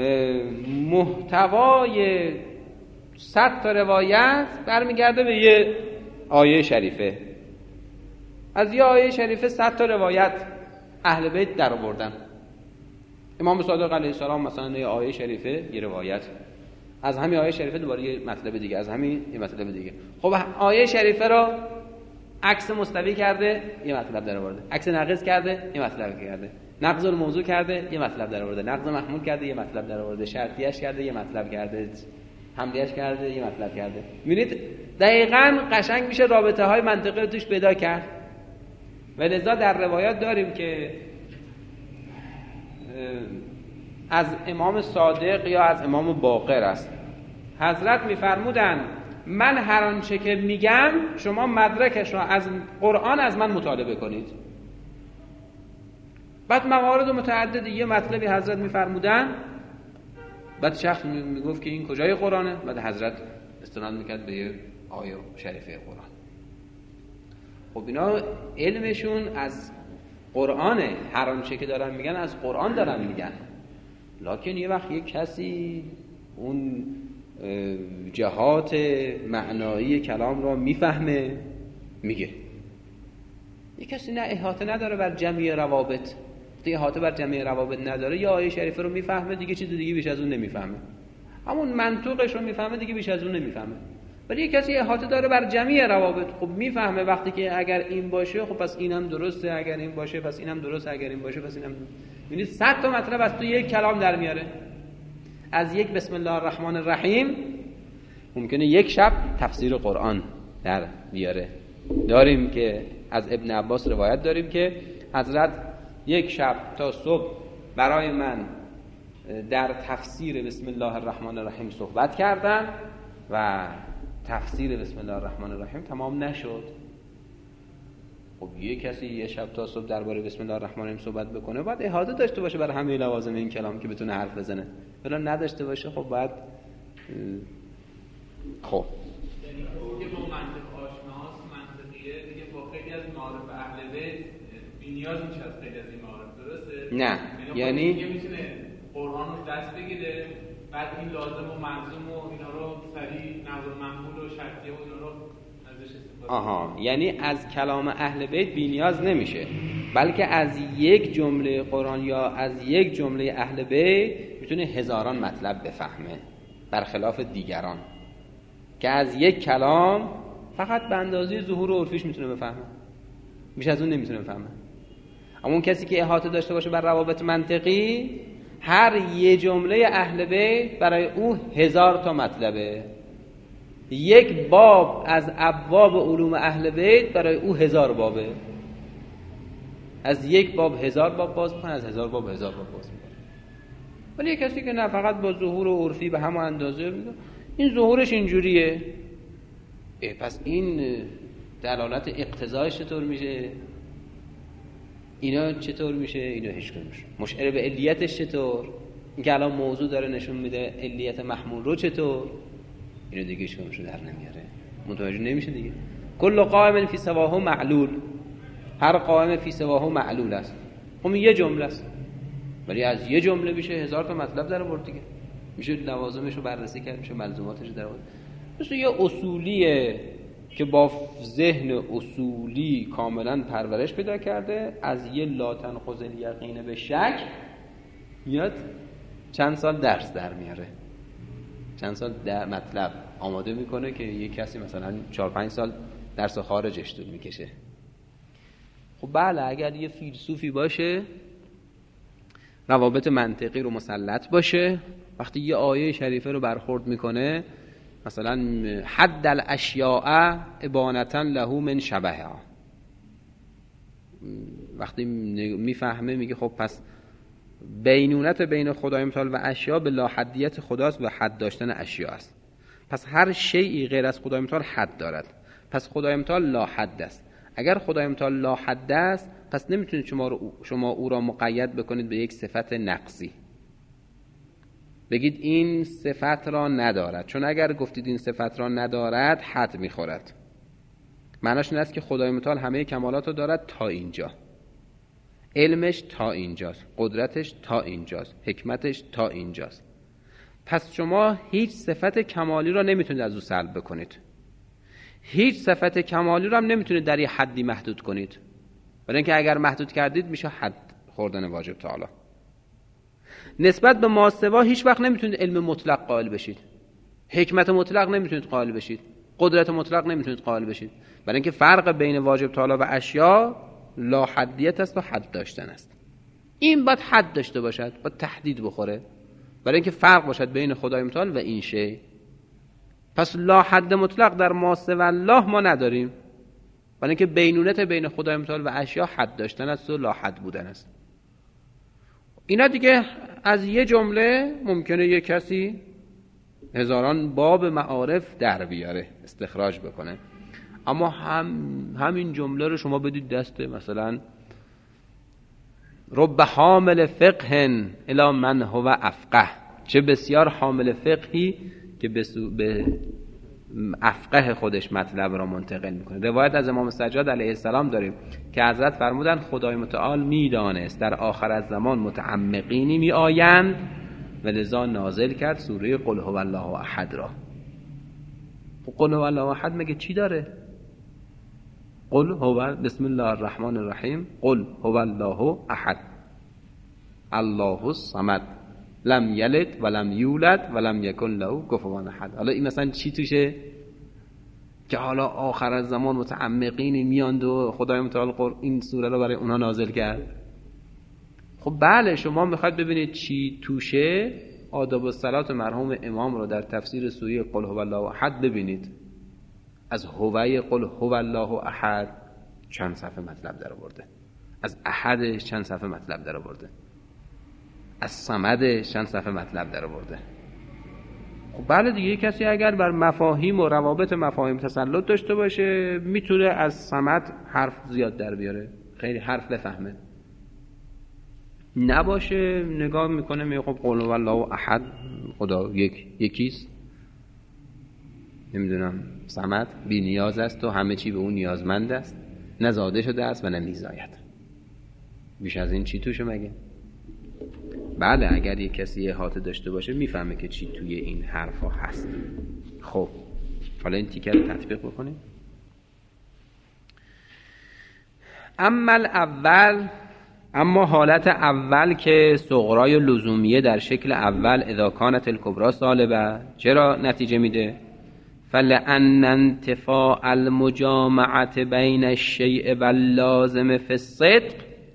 محتوای 100 تا روایت برمیگرده به یه آیه شریفه. از یه آیه شریفه 100 تا روایت اهل بیت در آوردن. امام صادق علیه السلام مثلا یه آیه شریفه یه روایت از همین آیه شریفه دوباره یه مطلب دیگه، از همین یه مطلب دیگه. خب آیه شریفه رو عکس مستوی کرده، یه مطلب در آورده. عکس ناقص کرده، یه مطلب کرده. نقض الموضوع کرده، یه مطلب در آورده. نقض محمول کرده، یه مطلب در آورده. شرطیش کرده، یه مطلب کرده. حملیش کرده، یه مطلب کرده. می‌بینید دقیقاً قشنگ میشه رابطه های منطقی رو توش پیدا کرد. و لذا در روایات داریم که از امام صادق یا از امام باقر است، حضرت میفرمودن من هر آنچه که میگم شما مدرکش را از قرآن از من مطالبه کنید. بعد موارد متعدد یه مطلبی حضرت میفرمودن، بعد شخص میگفت که این کجای قرآنه، بعد حضرت استناد میکرد به یه آیه شریفه قرآن. خب اینا علمشون از قرآنه، هر آنچه که دارن میگن از قرآن دارن میگن. لکن یه وقت یک کسی اون جهات معنایی کلام را میفهمه میگه، یک کسی نه احاطه نداره بر جمعی روابط، وقتی احاطه بر جمعی روابط نداره یا آیه شریفه رو میفهمه دیگه چیز دیگه بیش از اون نمیفهمه، همون منطوقش رو میفهمه دیگه بیش از اون نمیفهمه. ولی یک کسی احاطه داره بر جمعی روابط، خب میفهمه وقتی که اگر این باشه خب پس اینم درسته، اگر این باشه پس اینم درسته، اگر این باشه پس اینم. ببینید 100 تا مطلب از تو یک کلام در میاره. از یک بسم الله الرحمن الرحیم ممکنه یک شب تفسیر قرآن در بیاره. داریم که از ابن عباس روایت داریم که حضرت یک شب تا صبح برای من در تفسیر بسم الله الرحمن الرحیم صحبت کردن و تفسیر بسم الله الرحمن الرحیم تمام نشد. خب یه کسی یه شب تا صبح درباره بسم الله الرحمن الرحیم صحبت بکنه باید احاطه داشته باشه برای همه لوازم این کلام که بتونه حرف بزنه. ولی نداشته باشه خب باید خب یعنی که با منطق آشناست، منطقیه دیگه، با خیلی از معارف اهل بیت بی‌نیاز میشه از خیلی از این معارف، درسته؟ نه یعنی دیگه میتونه قرآن رو دست بگیره، بعد این لازم و ملزوم و اینا رو سریع نظر محمول و شرطیه و اینا رو ازش استفاده. آها، یعنی از کلام اهل بیت بی‌نیاز نمیشه، بلکه از یک جمله قرآن یا از یک جمله اهل بیت میتونه هزاران مطلب بفهمه، برخلاف دیگران که از یک کلام فقط به اندازه ظهور و عرفیش میتونه بفهمه، بیش از اون نمیتونه بفهمه. اما اون کسی که احاطه داشته باشه بر روابط منطقی، هر یه جمله اهل بیت برای او 1000 تا مطلبه. یک باب از ابواب علوم اهل بیت برای او 1000 بابه. از یک باب 1000 باب باز میکنه، از 1000 باب 1000 باب باز میکنه. ولی یک کسی که نه فقط با ظهور و عرفی به همون اندازه میگه این ظهورش اینجوریه، پس این دلالت اقتضایش چطور میشه؟ اینا چطور میشه؟ اینا هیچ کنه میشه. مشعر به علیتش چطور؟ این که الان موضوع داره نشون میده علیت محمول رو چطور؟ اینو دیگه هیچ کنه در نمیاره، متوجه نمیشه دیگه. کل قائم فی سواه معلول، هر قائم فی سواه معلول است. خب یه جمله است ولی از یه جمله میشه 1000 تا مطلب در آورد دیگه، میشه لوازمش رو بررسی کرد، میشه ملزوماتش رو در آورد. مثل یه اصولیه که با ذهن اصولی کاملا پرورش پیدا کرده، از یه لا تنخذ الیقین به شک میاد چند سال درس در میاره، چند سال در مطلب آماده میکنه که یه کسی مثلا 4-5 سال درس خارجش طول میکشه. خب بله، اگر یه فیلسوفی باشه روابط منطقی رو مسلط باشه، وقتی یه آیه شریفه رو برخورد میکنه، مثلا حد الاشیاء ابانتا له من شبهها، وقتی میفهمه میگه خب پس بینونت بین خدای متعال و اشیاء به لاحدیت خداست و حد داشتن اشیاء است. پس هر شیئی غیر از خدای متعال حد دارد، پس خدای متعال لاحد است. اگر خدای متعال لاحد است پس نمیتونید شما او را مقید بکنید به یک صفت نقصی، بگید این صفت را ندارد، چون اگر گفتید این صفت را ندارد حد میخورد. معناش این است که خدای متعال همه کمالات رو دارد تا اینجا، علمش تا اینجاست، قدرتش تا اینجاست، حکمتش تا اینجاست. پس شما هیچ صفت کمالی را نمیتونید از او سلب بکنید، هیچ صفت کمالی را هم نمیتونید در یه حدی محدود کنید، برای اینکه اگر محدود کردید میشه حد خوردن واجب تعالی. نسبت به ماسوا هیچ وقت نمیتونید علم مطلق قائل بشید، حکمت مطلق نمیتونید قائل بشید، قدرت مطلق نمیتونید قائل بشید، برای اینکه فرق بین واجب تعالی و اشیا لا حدیت است و حد داشتن است. این باید حد داشته باشد، باید تحدید بخوره، برای اینکه فرق باشد بین خدای متعال و این شی. پس لا حد مطلق در ما سوی الله ما نداریم، برای اینکه بینونت بین خدای متعال و اشیا حد داشتن است و لا حد بودن است. اینا دیگه از یه جمله ممکنه یه کسی هزاران باب معارف در بیاره، استخراج بکنه، اما همین جمله رو شما بدید دست مثلا رب حامل فقه الی من هو افقه، چه بسیار حامل فقهی که به افقه خودش مطلب را منتقل میکنه. روایت از امام سجاد علیه السلام داریم که حضرت فرمودن خدای متعال میدانست در آخر از زمان متعمقینی می آیند و لذا نازل کرد سوره قل هو الله احد را. قل هو الله احد مگه چی داره؟ قل هو بسم الله الرحمن الرحیم قل هو الله احد الله الصمد لم یلد ولم یولد ولم یکن له کفوا احد. حالا این مثلا چی توشه که حالا آخر از زمان متعمقین میاند و خدای متعال این سوره رو برای اونها نازل کرد؟ خب بله، شما میخواید ببینید چی توشه، آداب الصلات مرحوم امام رو در تفسیر سوره قل هو الله احد ببینید. از هوای قل هو الله احد چند صفحه مطلب در آورده، از احدش چند صفحه مطلب در آورده، از صمدش چند صفحه مطلب در آورده. خب بله دیگه، کسی اگر بر مفاهیم و روابط مفاهیم تسلط داشته باشه میتونه از صمد حرف زیاد در بیاره، خیلی حرف بفهمه. نباشه نگاه میکنه میگه خب قل هو الله احد خدا یکیست، نمیدونم صمد بی نیاز است و همه چی به اون نیازمند است، نه زاده شده است و نه میزاید. بیش از این چی توشه مگه؟ بله اگر یک کسی احاطه داشته باشه میفهمه که چی توی این حرفا هست. خب حالا این تیکه رو تطبیق بکنیم. اما حالت اول که صغرای لزومیه در شکل اول اذا کانت الکبرى سالبه چرا نتیجه میده؟ فلأن انتفاء المجامعة بین الشیء واللازم فی الصدق،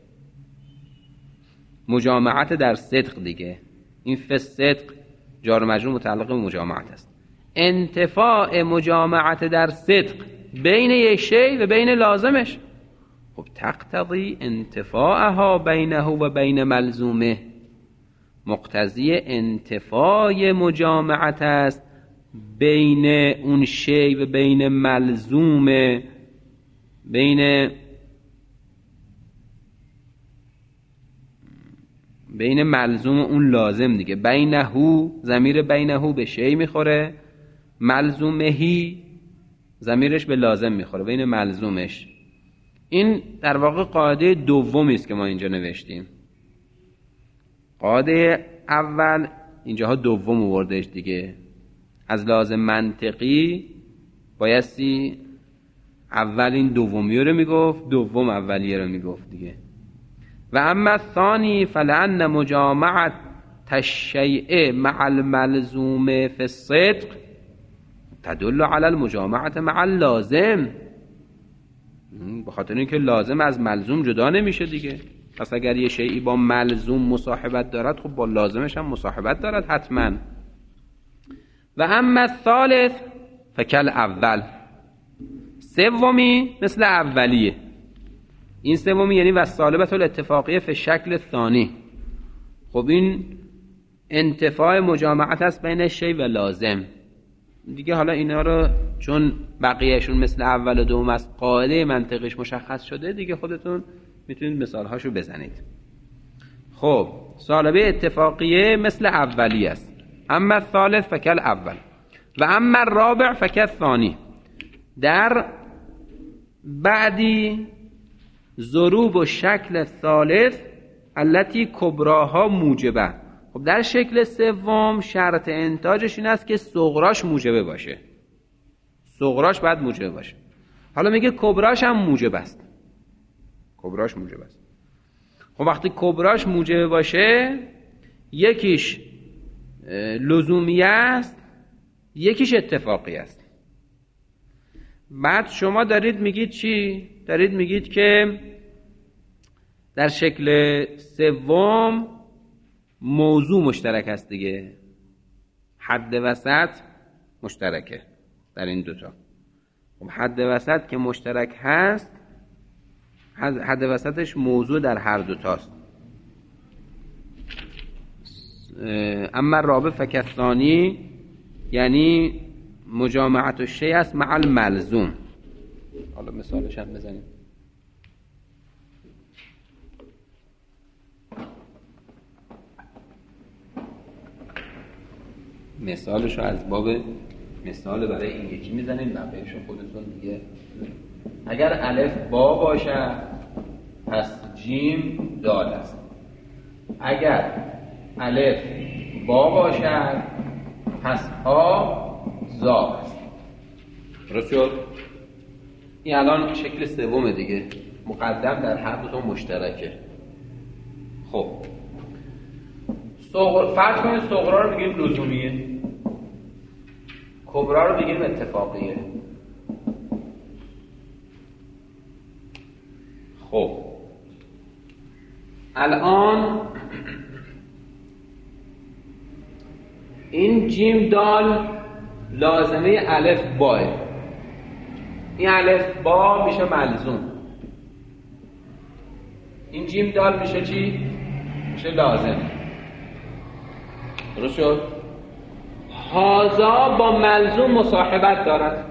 مجامعت در صدق دیگه، این فی الصدق جار و مجرور متعلق به مجامعت است. انتفاء مجامعت در صدق بین یک شیء و بین لازمش، خب تقتضی انتفاعها بینه و بین ملزومه، مقتضی انتفاع مجامعت است بین اون شیء و بین ملزومه، بین ملزوم اون لازم دیگه. بینهو ضمیر بینهو به شیء میخوره، ملزومهی ضمیرش به لازم میخوره، بین ملزومش. این در واقع قاعده دومی است که ما اینجا نوشتیم. قاعده اول اینجاها دوم آوردهش دیگه، از لازم منطقی بایستی اول این دومی رو میگفت، دوم اولیه رو میگفت دیگه. و اما الثانی فلأن مجامعت الشیء مع الملزوم فی الصدق تدل على المجامعت مع اللازم، به خاطر اینکه لازم از ملزوم جدا نمیشه دیگه. پس اگر یه شیئی با ملزوم مصاحبت دارد خب با لازمش هم مصاحبت دارد حتما. و اما الثالث فکل اول، سومی مثل اولیه. این سومی یعنی والصالبة الاتفاقیه فی شکل ثانی. خب این انتفاع مجامعت است بین شیء و لازم دیگه. حالا اینا رو چون بقیهشون مثل اول و دوم است، قاعده منطقیش مشخص شده دیگه، خودتون میتونید مثالهاشو بزنید. خب صالبه اتفاقیه مثل اولی است. اما الثالث فکل اول و اما الرابع فکل ثانی. در بعدی ضروب و شکل ثالث التي کبراها موجبه. خب در شکل سوم شرط انتاجش این است که صغراش موجبه باشه، صغراش باید موجبه باشه. حالا میگه کبراش هم موجب است، کبراش موجب است. خب وقتی کبراش موجبه باشه، یکیش لزومیه است یکیش اتفاقی است. بعد شما دارید میگید چی؟ دارید میگید که در شکل سوم موضوع مشترک است دیگه، حد وسط مشترکه در این دوتا. خب حد وسط که مشترک هست، حد وسطش موضوع در هر دوتاست. اما رابع فکثانی یعنی مجامعت الشیء است مع الملزوم. حالا مثالش هم بزنیم. مثالش رو از باب مثال برای این یکی میزنیم، بقیه‌شو خودتون دیگه. اگر الف با باشه پس جیم دال است. اگر الف با باشد پس ها زا است. درست شد؟ این الان شکل سومه دیگه، مقدم در هر دو تا مشترکه. خب فرض کنید صغرا رو بگیم لزومیه، کبرا رو بگیم اتفاقیه. خب الان این جیم دال لازمه الف باه، این الف با میشه ملزوم، این جیم دال میشه چی؟ میشه لازم. درست شد؟ هازا با ملزوم مصاحبت دارد.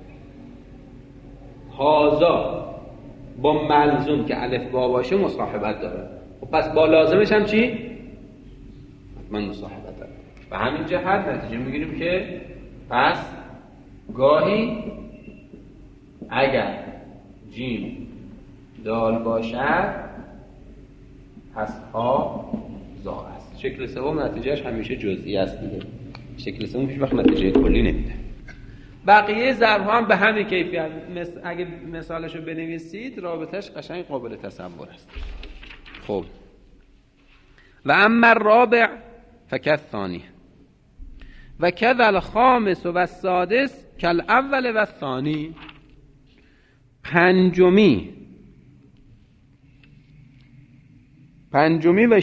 هازا با ملزوم که الف با باشه مصاحبت دارد. خب پس با لازمش هم چی؟ من مصاحبت دارد. و همین جهت نتیجه میگیریم که پس گاهی اگر جیم دال باشد پس ها زا است. شکل سوم نتیجهش همیشه جزئی است دیگه. شکل سوم هیچ وقت نتیجه کلی نمیده. بقیه ضرب ها هم به همین کیفیت. اگه مثالشو بنویسید رابطش قشنگ قابل تصور است. خب و اما الرابع فکالثانی و کذا الخامس و السادس کالاول و الثانی. پنجمی و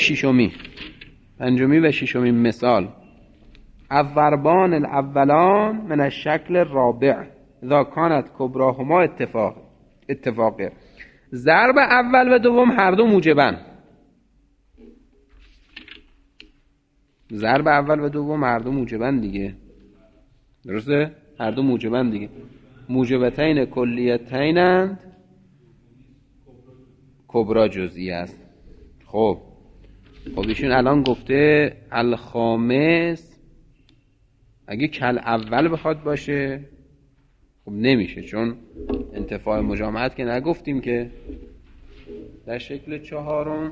ششمی مثال الضربان الاولان من الشکل الرابع اذا كانت کبراهما اتفاقه. ضرب اول و دوم هر دو موجبن. ضرب اول و دوم هر دو موجبن دیگه. درسته؟ هر دو موجبن دیگه. موجبتین کلیتینند، کبرا جزئی است. خب ایشون الان گفته الخامس اگه کل اول بخواد باشه خب نمیشه، چون انتفاع مجامعت که نگفتیم که در شکل چهارم.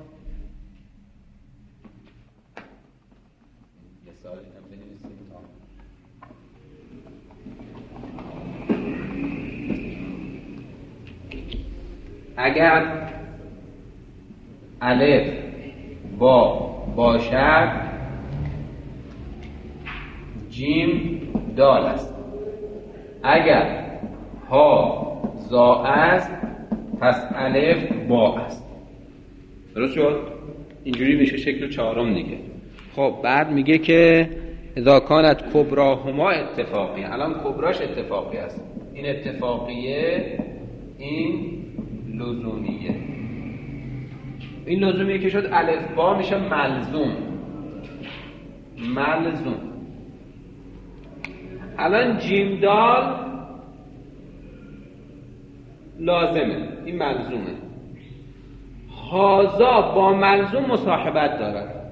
اگر الف با باشد جیم دال است. اگر ها زا است پس الف با است. درست شد؟ اینجوری میشه شکل چهارم دیگه. خب بعد میگه که اذا کانت کبراهما اتفاقی. الان کبراش اتفاقی است. این اتفاقیه، این لزومیه. این لزومیه که شد الف با میشه ملزوم. الان جیم دال لازمه، این ملزومه. هازا با ملزوم مصاحبت دارد.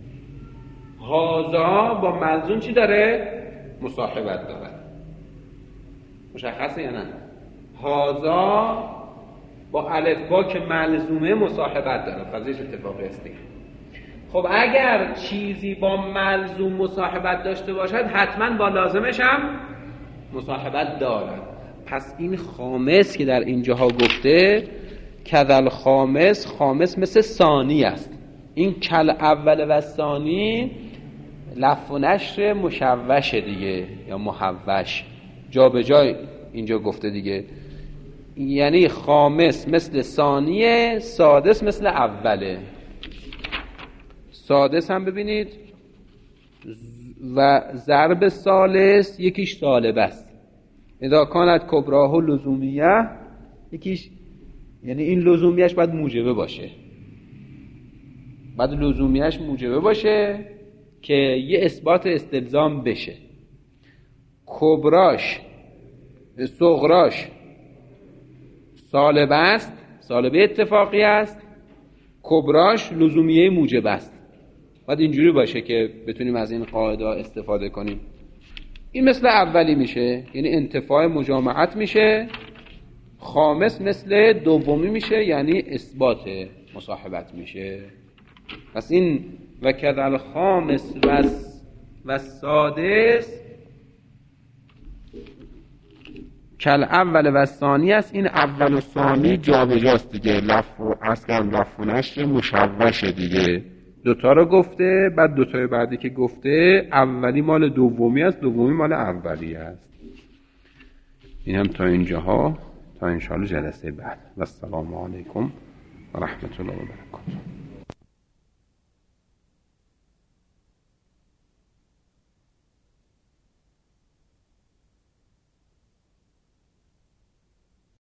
هازا با ملزوم چی داره؟ مصاحبت دارد. مشخصه یا نه؟ هازا با الف با که ملزومه مصاحبت داره. فضیش اتفاقی است دیگه. خب اگر چیزی با ملزوم مصاحبت داشته باشد حتما با لازمش هم مصاحبت دارد. پس این خامس که در اینجاها گفته کذل خامس مثل ثانی است. این کل اول و ثانی لف و نشر مشوش دیگه یا محوش، جا به جای اینجا گفته دیگه، یعنی خامس مثل ثانیه، سادس مثل اوله. سادس هم ببینید و ضرب ثالث یکیش سالبه است. اذا کانت کبراه لزومیه، یکیش یعنی این لزومیش باید موجبه باشه، باید لزومیش موجبه باشه که یه اثبات استلزام بشه. کبراش صغراش سالبه است، سالبه اتفاقی است، کبراش لزومیه موجب است. باید اینجوری باشه که بتونیم از این قاعده استفاده کنیم. این مثل اولی میشه، یعنی انتفاع مجامعت میشه. خامس مثل دومی میشه، یعنی اثبات مصاحبت میشه. پس این و کذل خامس و سادس کل اول و ثانی است. این اول و ثانی جابجاست دیگه، لف و نشر مشوشه دیگه. دوتا رو گفته، بعد دوتای بعدی که گفته اولی مال دومی است، دومی مال اولی است. این هم تا اینجاها، تا انشاءالله جلسه بعد. و السلام علیکم و رحمت الله و برکاته.